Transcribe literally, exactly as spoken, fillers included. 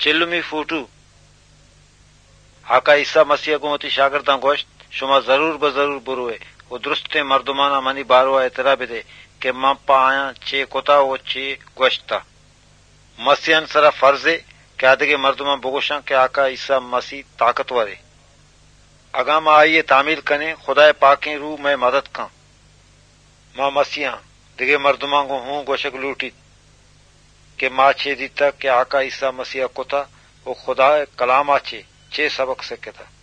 चिल्लुमी फूटू आका ईसा मसीह गुमती शागिर्दां गोश्त शुमा जरूर बजरूर बुरुए वो दुरुस्ते मर्दुमाना मनी बारुआ इतरा बिदे के मापा आया चे कोता वो चे गोश्ता मसीहन सरा फर्जे के आदगे मर्दुमा बुगुशा के आका ईसा मसीह ताकतवर है अगामा आइए तामील कने खुदाए पाके रू मैं मदद का मां मसीहा दिगे मर्दुमा को हूं गोशक लूटी के मां छे दीता के आका ईसा मसीह कोता वो खुदा कलाम आचे चे सबक से कहता